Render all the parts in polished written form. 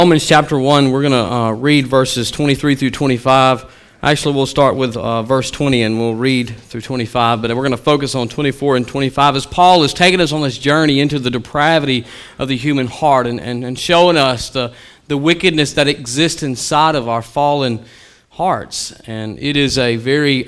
Romans chapter 1, we're going to read verses 23 through 25. Actually, we'll start with verse 20 and we'll read through 25, but we're going to focus on 24 and 25 as Paul is taking us on this journey into the depravity of the human heart and showing us the wickedness that exists inside of our fallen hearts. And it is a very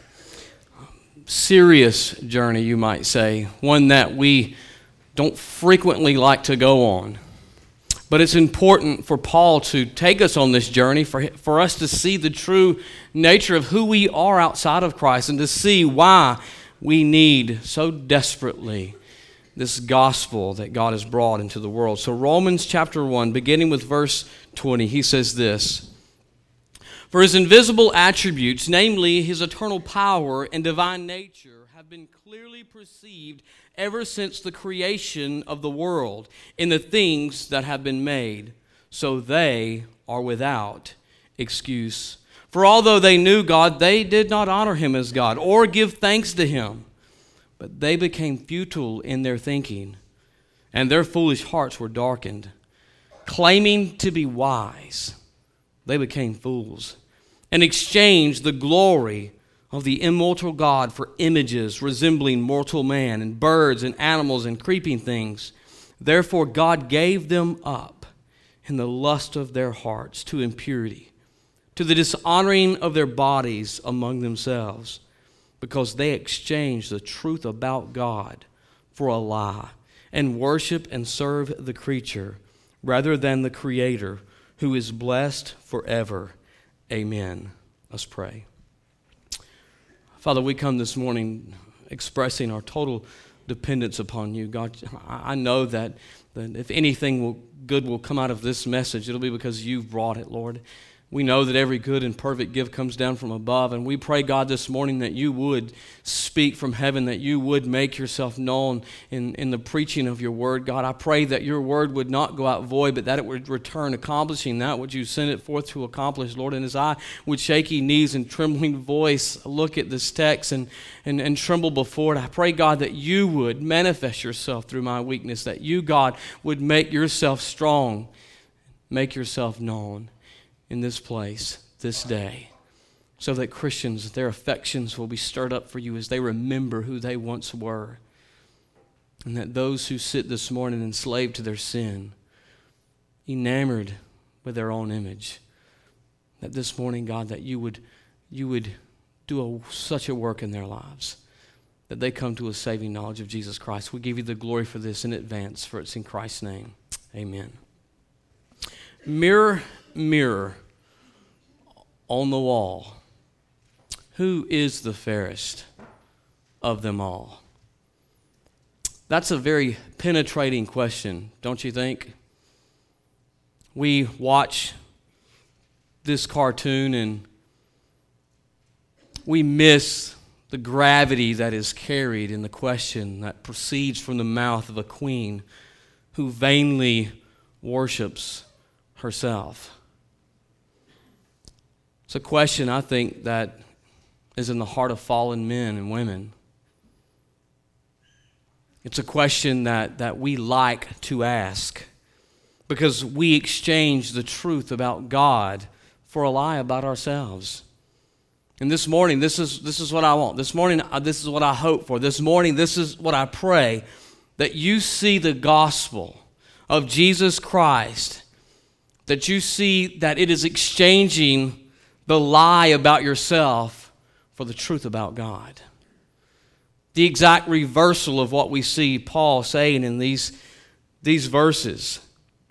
serious journey, you might say, one that we don't frequently like to go on. But it's important for Paul to take us on this journey, for us to see the true nature of who we are outside of Christ and to see why we need so desperately this gospel that God has brought into the world. So Romans chapter 1, beginning with verse 20, he says this: "For his invisible attributes, namely his eternal power and divine nature, have been clearly perceived ever since the creation of the world in the things that have been made, so they are without excuse. For although they knew God, they did not honor him as God or give thanks to him, but they became futile in their thinking, and their foolish hearts were darkened. Claiming to be wise, they became fools, and exchanged the glory of the immortal God for images resembling mortal man and birds and animals and creeping things. Therefore God gave them up in the lust of their hearts to impurity, to the dishonoring of their bodies among themselves, because they exchanged the truth about God for a lie, and worship and serve the creature rather than the Creator, who is blessed forever. Amen." Let's pray. Father, we come this morning expressing our total dependence upon you. God, I know that if anything good will come out of this message, it'll be because you've brought it, Lord. We know that every good and perfect gift comes down from above, and we pray, God, this morning that you would speak from heaven, that you would make yourself known in the preaching of your word. God, I pray that your word would not go out void, but that it would return accomplishing that which you sent it forth to accomplish, Lord. And as I, with shaky knees and trembling voice, look at this text and tremble before it, I pray, God, that you would manifest yourself through my weakness, that you, God, would make yourself strong, make yourself known in this place, this day, so that Christians, their affections will be stirred up for you as they remember who they once were, and that those who sit this morning enslaved to their sin, enamored with their own image, that this morning, God, that you would do such a work in their lives, that they come to a saving knowledge of Jesus Christ. We give you the glory for this in advance, for it's in Christ's name. Amen. Mirror, mirror on the wall, who is the fairest of them all? That's a very penetrating question, don't you think? We watch this cartoon and we miss the gravity that is carried in the question that proceeds from the mouth of a queen who vainly worships herself. It's a question, I think, that is in the heart of fallen men and women. It's a question that we like to ask because we exchange the truth about God for a lie about ourselves. And this morning, this is what I want. This morning, this is what I hope for. This morning, this is what I pray, that you see the gospel of Jesus Christ, that you see that it is exchanging the lie about yourself for the truth about God. The exact reversal of what we see Paul saying in these verses.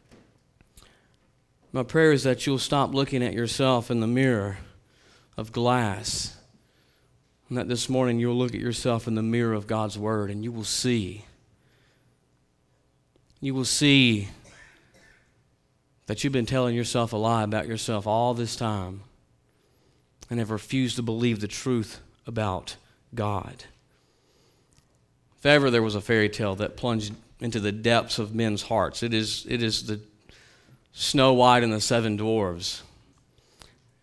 My prayer is that you'll stop looking at yourself in the mirror of glass, and that this morning you'll look at yourself in the mirror of God's Word, and you will see that you've been telling yourself a lie about yourself all this time and have refused to believe the truth about God. If ever there was a fairy tale that plunged into the depths of men's hearts, it is the Snow White and the Seven Dwarfs.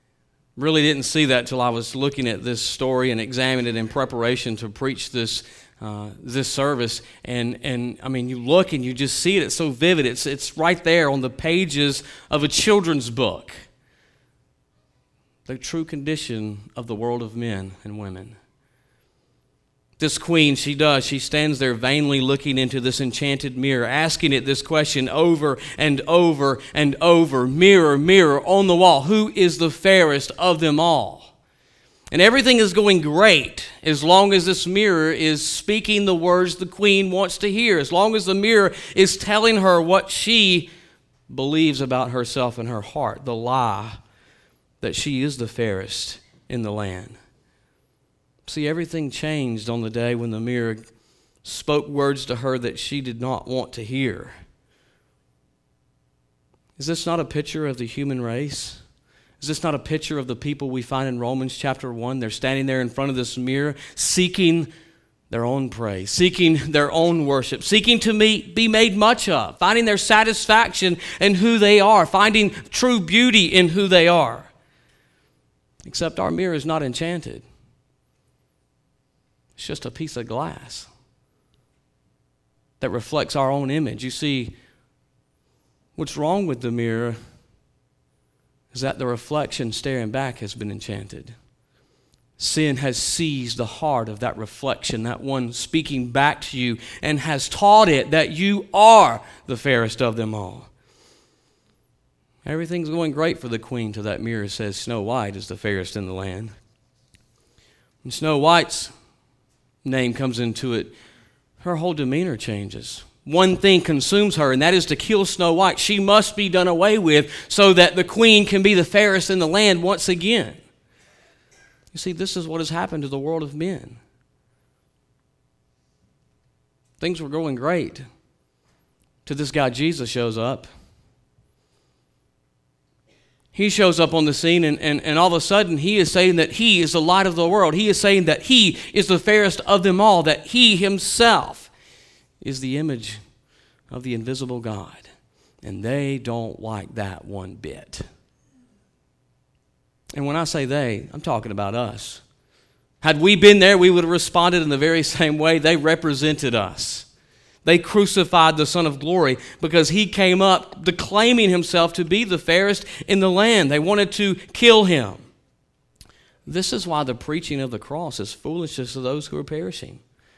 Really didn't see that till I was looking at this story and examining it in preparation to preach this this service, and I mean, you look and you just see it. It's so vivid. It's right there on the pages of a children's book. The true condition of the world of men and women. This queen, she stands there vainly looking into this enchanted mirror, asking it this question over and over and over. Mirror, mirror on the wall, who is the fairest of them all? And everything is going great as long as this mirror is speaking the words the queen wants to hear, as long as the mirror is telling her what she believes about herself in her heart, the lie that she is the fairest in the land. See, everything changed on the day when the mirror spoke words to her that she did not want to hear. Is this not a picture of the human race? Is this not a picture of the people we find in Romans chapter 1? They're standing there in front of this mirror, seeking their own praise, seeking their own worship, seeking to be made much of, finding their satisfaction in who they are, finding true beauty in who they are. Except our mirror is not enchanted. It's just a piece of glass that reflects our own image. You see, what's wrong with the mirror is that the reflection staring back has been enchanted. Sin has seized the heart of that reflection, that one speaking back to you, and has taught it that you are the fairest of them all. Everything's going great for the queen till that mirror says Snow White is the fairest in the land. When Snow White's name comes into it, her whole demeanor changes. One thing consumes her, and that is to kill Snow White. She must be done away with so that the queen can be the fairest in the land once again. You see, this is what has happened to the world of men. Things were going great till this guy Jesus shows up. He shows up on the scene, and all of a sudden he is saying that he is the light of the world. He is saying that he is the fairest of them all, that he himself is the image of the invisible God. And they don't like that one bit. And when I say they, I'm talking about us. Had we been there, we would have responded in the very same way. They represented us. They crucified the Son of Glory because he came up declaiming himself to be the fairest in the land. They wanted to kill him. This is why the preaching of the cross is foolishness to those who are perishing.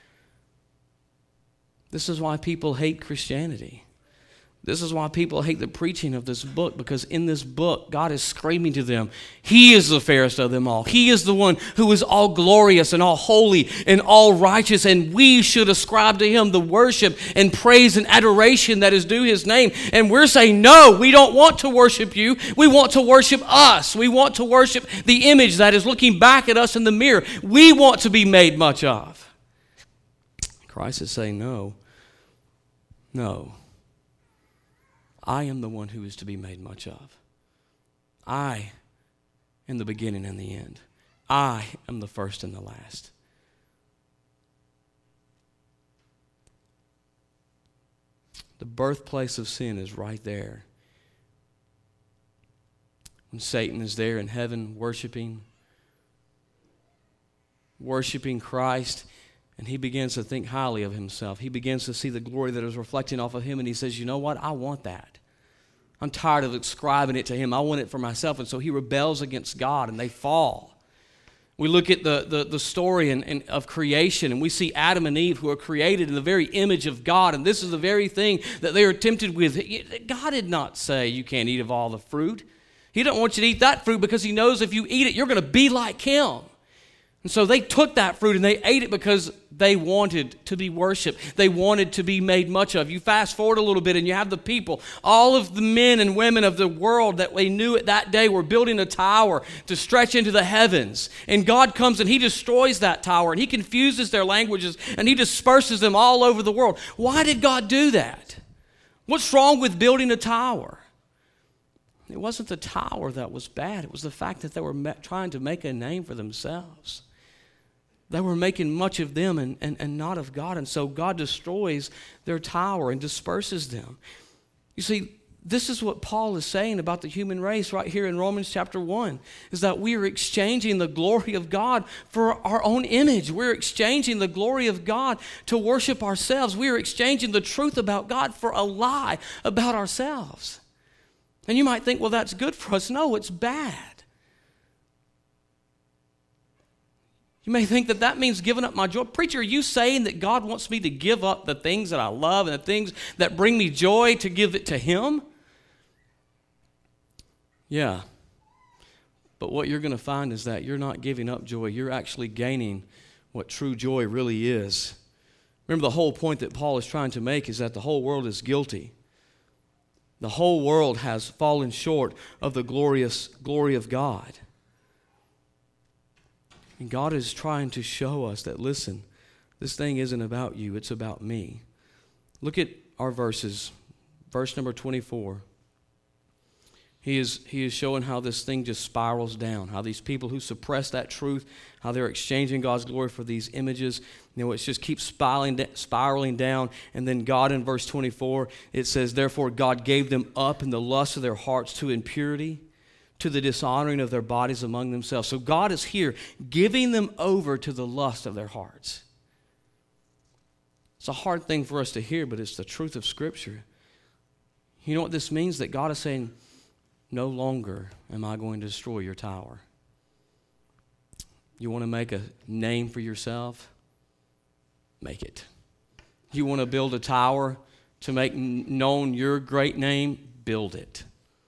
This is why people hate Christianity. This is why people hate the preaching of this book, because in this book, God is screaming to them, he is the fairest of them all. He is the one who is all glorious and all holy and all righteous, and we should ascribe to him the worship and praise and adoration that is due his name. And we're saying, no, we don't want to worship you. We want to worship us. We want to worship the image that is looking back at us in the mirror. We want to be made much of. Christ is saying, no. I am the one who is to be made much of. I am the beginning and the end. I am the first and the last. The birthplace of sin is right there. When Satan is there in heaven worshiping Christ, and he begins to think highly of himself. He begins to see the glory that is reflecting off of him, and he says, you know what? I want that. I'm tired of ascribing it to him. I want it for myself. And so he rebels against God, and they fall. We look at the story of creation, and we see Adam and Eve, who are created in the very image of God, and this is the very thing that they are tempted with. God did not say you can't eat of all the fruit. He doesn't want you to eat that fruit because he knows if you eat it, you're going to be like him. And so they took that fruit and they ate it because they wanted to be worshiped. They wanted to be made much of. You fast forward a little bit and you have the people, all of the men and women of the world that they knew at that day were building a tower to stretch into the heavens. And God comes and he destroys that tower and he confuses their languages and he disperses them all over the world. Why did God do that? What's wrong with building a tower? It wasn't the tower that was bad. It was the fact that they were trying to make a name for themselves. They were making much of them and not of God. And so God destroys their tower and disperses them. You see, This is what Paul is saying about the human race right here in Romans chapter 1, is that we are exchanging the glory of God for our own image. We're exchanging the glory of God to worship ourselves. We are exchanging the truth about God for a lie about ourselves. And you might think, well, that's good for us. No, it's bad. You may think that that means giving up my joy. Preacher, are you saying that God wants me to give up the things that I love and the things that bring me joy to give it to Him? Yeah. But what you're going to find is that you're not giving up joy. You're actually gaining what true joy really is. Remember, the whole point that Paul is trying to make is that the whole world is guilty. The whole world has fallen short of the glorious glory of God. And God is trying to show us that, listen, this thing isn't about you, it's about me. Look at our verses. Verse number 24. He is showing how this thing just spirals down, how these people who suppress that truth, how they're exchanging God's glory for these images. It just keeps spiraling down. And then God in verse 24, it says, therefore God gave them up in the lust of their hearts to impurity, to the dishonoring of their bodies among themselves. So God is here giving them over to the lust of their hearts. It's a hard thing for us to hear, but it's the truth of Scripture. You know what this means? That God is saying, no longer am I going to destroy your tower. You want to make a name for yourself? Make it. You want to build a tower to make known your great name? Build it.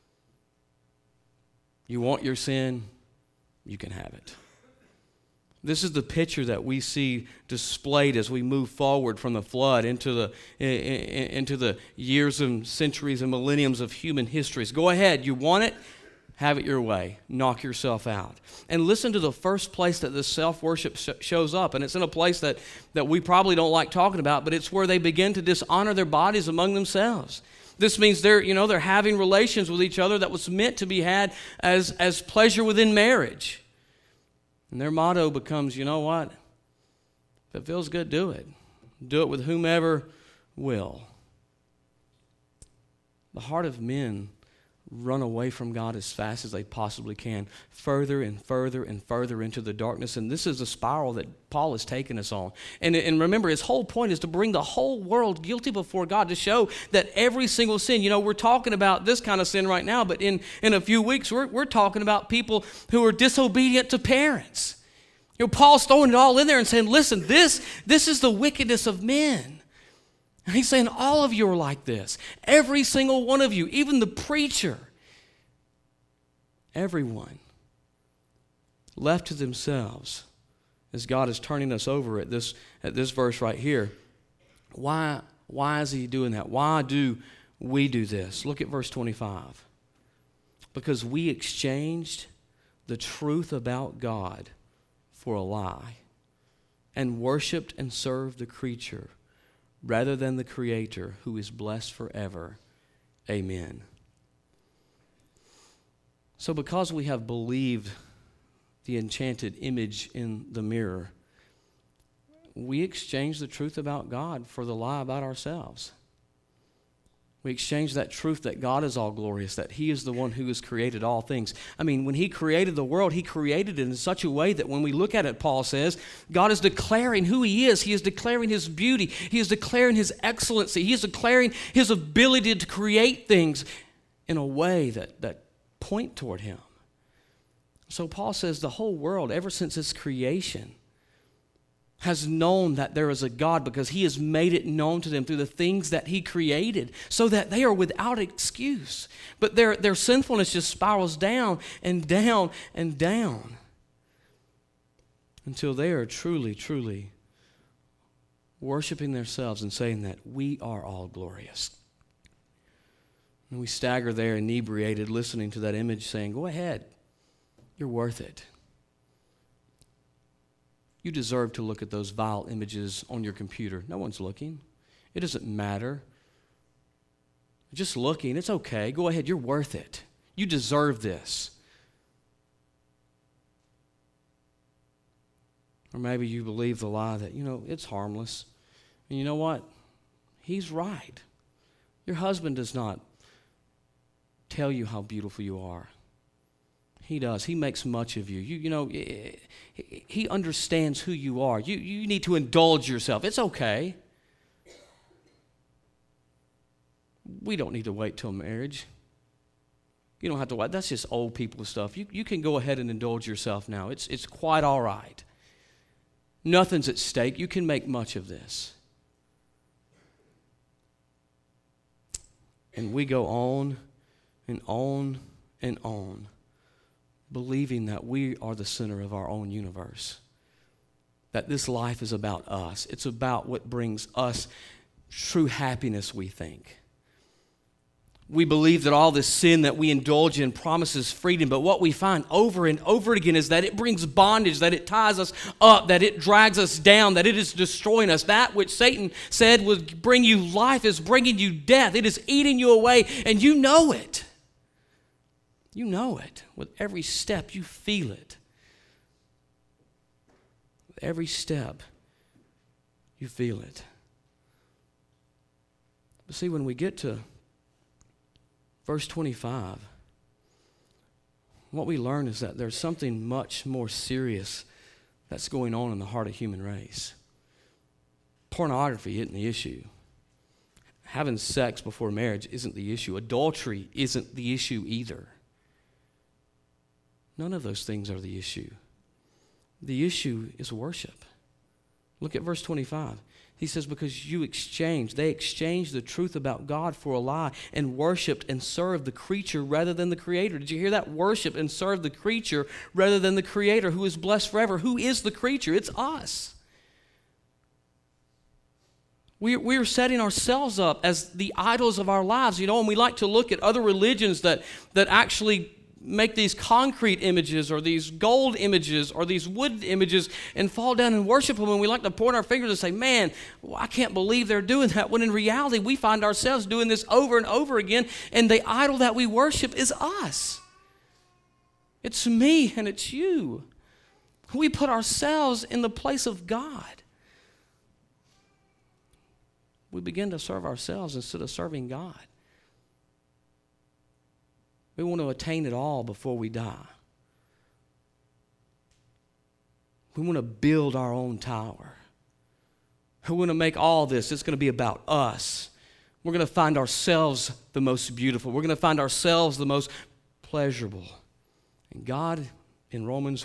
You want your sin? You can have it. This is the picture that we see displayed as we move forward from the flood into the years and centuries and millenniums of human histories. Go ahead. You want it? Have it your way. Knock yourself out. And listen to the first place that this self-worship shows up. And it's in a place that we probably don't like talking about, but it's where they begin to dishonor their bodies among themselves. This means they're having relations with each other that was meant to be had as pleasure within marriage. And their motto becomes, you know what? If it feels good, do it. Do it with whomever will. The heart of men run away from God as fast as they possibly can, further and further and further into the darkness. And this is the spiral that Paul has taken us on. And remember, his whole point is to bring the whole world guilty before God, to show that every single sin, we're talking about this kind of sin right now, but in a few weeks, we're talking about people who are disobedient to parents. Paul's throwing it all in there and saying, listen, this is the wickedness of men. And he's saying all of you are like this. Every single one of you, even the preacher. Everyone left to themselves, as God is turning us over at this verse right here. Why is he doing that? Why do we do this? Look at verse 25. Because we exchanged the truth about God for a lie, and worshiped and served the creature rather than the Creator, who is blessed forever. Amen. So because we have believed the enchanted image in the mirror, we exchange the truth about God for the lie about ourselves. We exchange that truth that God is all glorious, that He is the one who has created all things. I mean, when He created the world, He created it in such a way that when we look at it, Paul says, God is declaring who He is. He is declaring His beauty. He is declaring His excellency. He is declaring His ability to create things in a way that point toward Him. So Paul says the whole world, ever since its creation, has known that there is a God, because He has made it known to them through the things that He created, so that they are without excuse. But their sinfulness just spirals down and down and down until they are truly, truly worshiping themselves and saying that we are all glorious. And we stagger there inebriated, listening to that image, saying, go ahead, you're worth it. You deserve to look at those vile images on your computer. No one's looking. It doesn't matter. Just looking, it's okay. Go ahead, you're worth it. You deserve this. Or maybe you believe the lie that, it's harmless. And you know what? He's right. Your husband does not tell you how beautiful you are. He does. He makes much of you. You know, he understands who you are. You need to indulge yourself. It's okay. We don't need to wait till marriage. You don't have to wait. That's just old people stuff. You can go ahead and indulge yourself now. It's quite all right. Nothing's at stake. You can make much of this. And we go on and on and on, believing that we are the center of our own universe, that this life is about us. It's about what brings us true happiness, we think. We believe that all this sin that we indulge in promises freedom, but what we find over and over again is that it brings bondage, that it ties us up, that it drags us down, that it is destroying us. That which Satan said would bring you life is bringing you death. It is eating you away, and you know it. You know it. With every step, you feel it. With every step, you feel it. But see, when we get to Verse 25, what we learn is that there's something much more serious that's going on in the heart of the human race. Pornography isn't the issue. Having sex before marriage isn't the issue. Adultery isn't the issue either. None of those things are the issue. The issue is worship. Look at verse 25. He says, because they exchanged the truth about God for a lie and worshiped and served the creature rather than the Creator. Did you hear that? Worship and serve the creature rather than the Creator, who is blessed forever. Who is the creature? It's us. We're setting ourselves up as the idols of our lives, and we like to look at other religions that actually make these concrete images or these gold images or these wood images and fall down and worship them, and we like to point our fingers and say, man, I can't believe they're doing that, when in reality we find ourselves doing this over and over again, and the idol that we worship is us. It's me and it's you. We put ourselves in the place of God. We begin to serve ourselves instead of serving God. We want to attain it all before we die. We want to build our own tower. We want to make all this. It's going to be about us. We're going to find ourselves the most beautiful. We're going to find ourselves the most pleasurable. And God, in Romans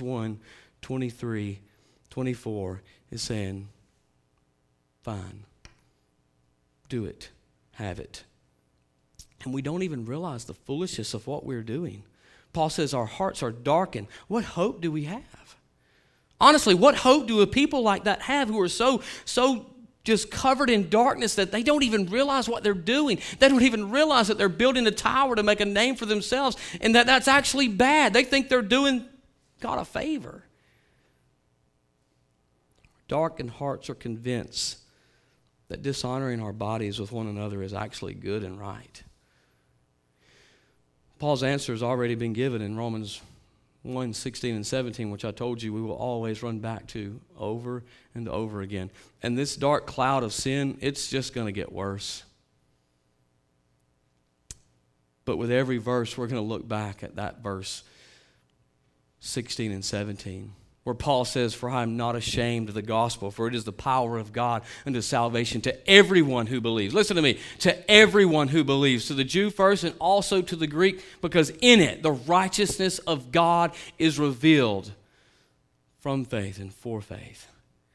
1:23-24, is saying, fine, do it, have it. And we don't even realize the foolishness of what we're doing. Paul says our hearts are darkened. What hope do we have? Honestly, what hope do a people like that have, who are so just covered in darkness that they don't even realize what they're doing? They don't even realize that they're building a tower to make a name for themselves, and that's actually bad. They think they're doing God a favor. Darkened hearts are convinced that dishonoring our bodies with one another is actually good and right. Paul's answer has already been given in Romans 1:16 and 17, which I told you we will always run back to over and over again. And this dark cloud of sin, it's just going to get worse. But with every verse, we're going to look back at that verse 16 and 17, where Paul says, for I am not ashamed of the gospel, for it is the power of God unto salvation to everyone who believes. Listen to me, to everyone who believes, to the Jew first and also to the Greek, because in it the righteousness of God is revealed from faith and for faith.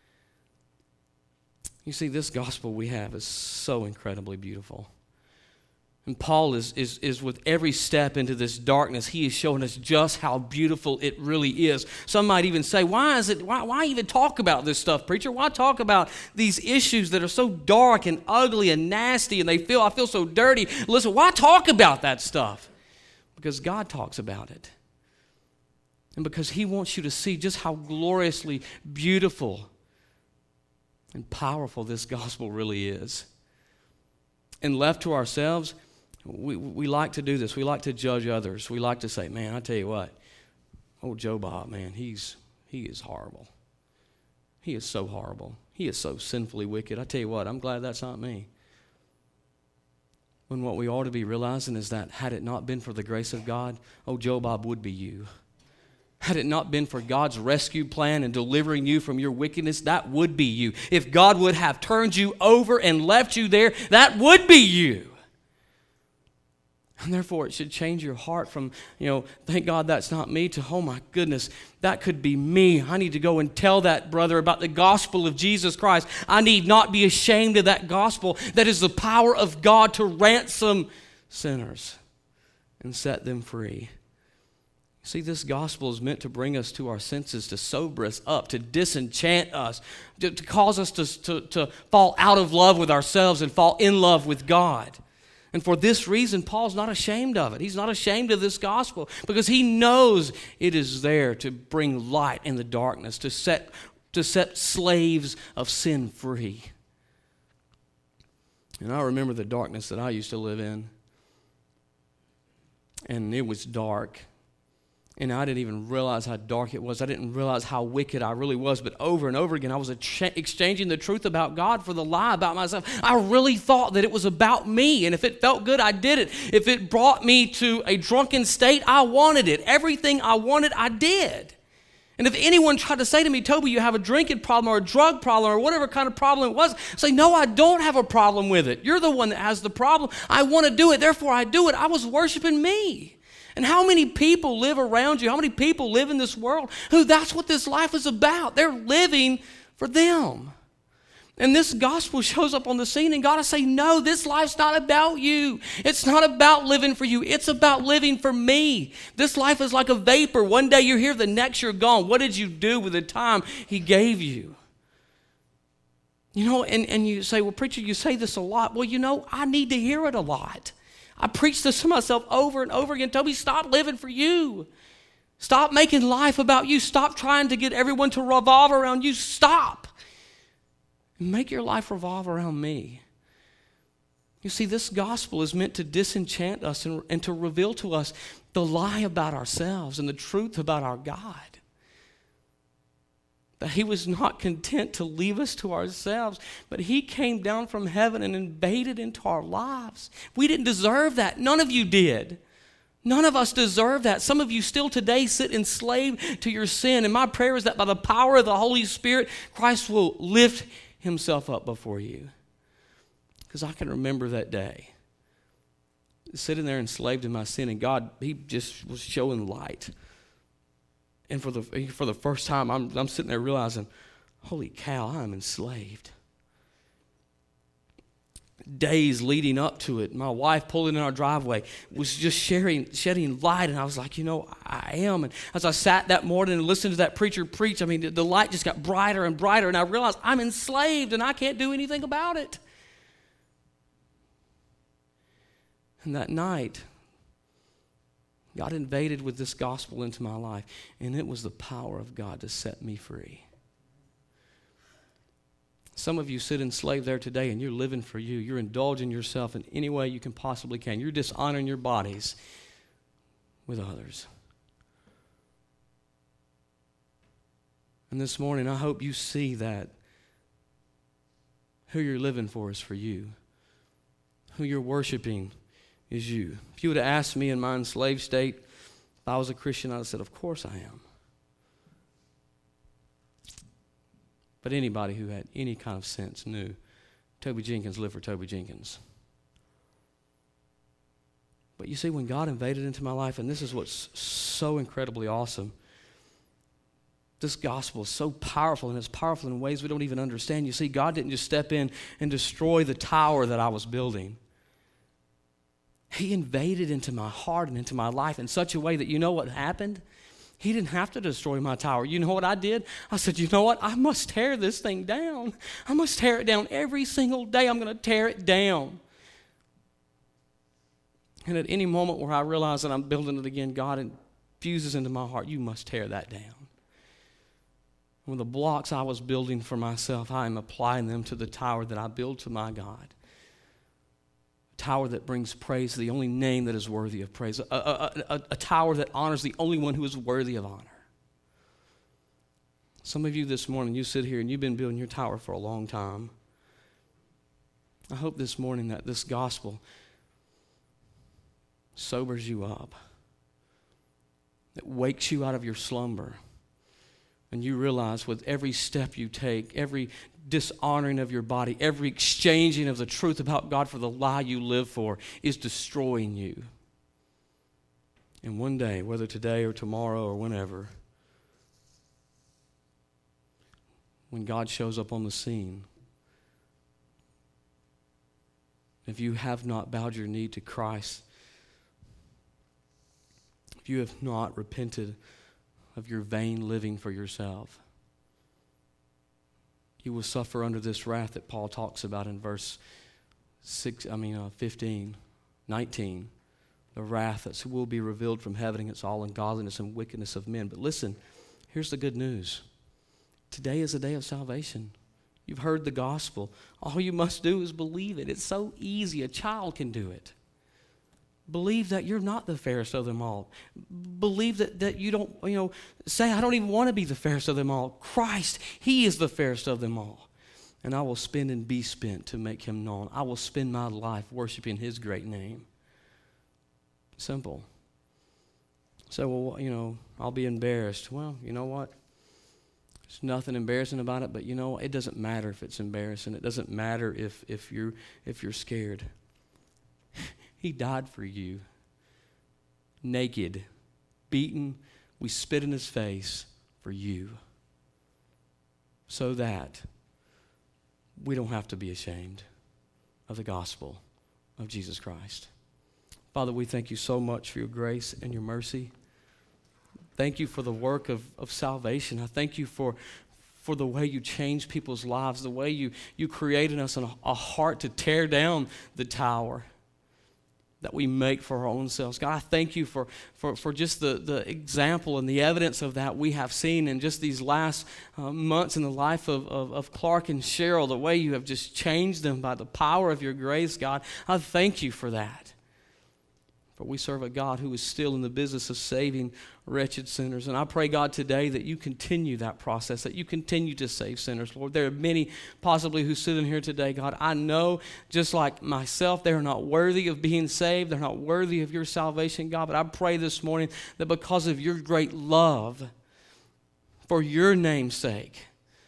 You see, this gospel we have is so incredibly beautiful. And Paul is with every step into this darkness, he is showing us just how beautiful it really is. Some might even say, why even talk about this stuff, preacher? Why talk about these issues that are so dark and ugly and nasty, and I feel so dirty? Listen, why talk about that stuff? Because God talks about it. And because he wants you to see just how gloriously beautiful and powerful this gospel really is. And left to ourselves, we like to do this. We like to judge others. We like to say, man, I tell you what, old Joe Bob, man, he is horrible. He is so horrible. He is so sinfully wicked. I tell you what, I'm glad that's not me. When what we ought to be realizing is that had it not been for the grace of God, Joe Bob would be you. Had it not been for God's rescue plan and delivering you from your wickedness, that would be you. If God would have turned you over and left you there, that would be you. And therefore, it should change your heart from, thank God that's not me, to, oh my goodness, that could be me. I need to go and tell that brother about the gospel of Jesus Christ. I need not be ashamed of that gospel that is the power of God to ransom sinners and set them free. See, this gospel is meant to bring us to our senses, to sober us up, to disenchant us, to cause us to fall out of love with ourselves and fall in love with God. And for this reason, Paul's not ashamed of it. He's not ashamed of this gospel because he knows it is there to bring light in the darkness, to set slaves of sin free. And I remember the darkness that I used to live in. And it was dark. And I didn't even realize how dark it was. I didn't realize how wicked I really was. But over and over again, I was exchanging the truth about God for the lie about myself. I really thought that it was about me. And if it felt good, I did it. If it brought me to a drunken state, I wanted it. Everything I wanted, I did. And if anyone tried to say to me, Toby, you have a drinking problem or a drug problem or whatever kind of problem it was, I'd say, no, I don't have a problem with it. You're the one that has the problem. I want to do it, therefore I do it. I was worshiping me. And how many people live around you? How many people live in this world who that's what this life is about? They're living for them. And this gospel shows up on the scene and God is saying, no, this life's not about you. It's not about living for you. It's about living for me. This life is like a vapor. One day you're here, the next you're gone. What did you do with the time He gave you? And you say, well, preacher, you say this a lot. Well, I need to hear it a lot. I preach this to myself over and over again. Toby, stop living for you. Stop making life about you. Stop trying to get everyone to revolve around you. Stop. Make your life revolve around me. You see, this gospel is meant to disenchant us and to reveal to us the lie about ourselves and the truth about our God. That He was not content to leave us to ourselves, but He came down from heaven and invaded into our lives. We didn't deserve that. None of you did. None of us deserve that. Some of you still today sit enslaved to your sin. And my prayer is that by the power of the Holy Spirit, Christ will lift Himself up before you. Because I can remember that day, sitting there enslaved in my sin, and God, He just was showing light. And for the first time, I'm sitting there realizing, holy cow, I'm enslaved. Days leading up to it, my wife pulling in our driveway was just shedding light, and I was like, I am. And as I sat that morning and listened to that preacher preach, the light just got brighter and brighter, and I realized I'm enslaved, and I can't do anything about it. And that night, God invaded with this gospel into my life, and it was the power of God to set me free. Some of you sit enslaved there today, and you're living for you. You're indulging yourself in any way you can possibly can. You're dishonoring your bodies with others. And this morning, I hope you see that who you're living for is for you. Who you're worshiping is you. If you would have asked me in my enslaved state, if I was a Christian, I'd have said, of course I am. But anybody who had any kind of sense knew Toby Jenkins lived for Toby Jenkins. But you see, when God invaded into my life, and this is what's so incredibly awesome, this gospel is so powerful, and it's powerful in ways we don't even understand. You see, God didn't just step in and destroy the tower that I was building. He invaded into my heart and into my life in such a way that you know what happened? He didn't have to destroy my tower. You know what I did? I said, you know what? I must tear this thing down. I must tear it down every single day. I'm going to tear it down. And at any moment where I realize that I'm building it again, God infuses into my heart, you must tear that down. When the blocks I was building for myself, I am applying them to the tower that I build to my God. Tower that brings praise to the only name that is worthy of praise. A tower that honors the only one who is worthy of honor. Some of you this morning, you sit here and you've been building your tower for a long time. I hope this morning that this gospel sobers you up, that wakes you out of your slumber. And you realize with every step you take, every dishonoring of your body, every exchanging of the truth about God for the lie you live for is destroying you. And one day, whether today or tomorrow or whenever, when God shows up on the scene, if you have not bowed your knee to Christ, if you have not repented of your vain living for yourself, you will suffer under this wrath that Paul talks about in verse 15, 19. The wrath that will be revealed from heaven against all ungodliness and wickedness of men. But listen, here's the good news. Today is a day of salvation. You've heard the gospel. All you must do is believe it. It's so easy. A child can do it. Believe that you're not the fairest of them all. Believe that you don't, say, I don't even want to be the fairest of them all. Christ, He is the fairest of them all. And I will spend and be spent to make Him known. I will spend my life worshiping His great name. Simple. So, well, I'll be embarrassed. Well, you know what? There's nothing embarrassing about it, but it doesn't matter if it's embarrassing. It doesn't matter if you're scared. He died for you. Naked, beaten, we spit in His face for you. So that we don't have to be ashamed of the gospel of Jesus Christ. Father, we thank you so much for your grace and your mercy. Thank you for the work of salvation. I thank you for the way you change people's lives, the way you created us a heart to tear down the tower that we make for our own selves. God, I thank you for just the example and the evidence of that we have seen in just these last months in the life of Clark and Cheryl, the way you have just changed them by the power of your grace, God. I thank you for that. For we serve a God who is still in the business of saving wretched sinners. And I pray, God, today that you continue that process, that you continue to save sinners, Lord. There are many possibly who sit in here today, God. I know, just like myself, they are not worthy of being saved. They're not worthy of your salvation, God. But I pray this morning that because of your great love, for your name's sake,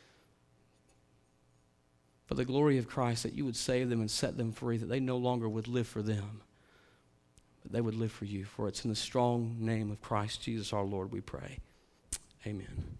for the glory of Christ, that you would save them and set them free, that they no longer would live for them, but they would live for you. For it's in the strong name of Christ Jesus our Lord we pray. Amen.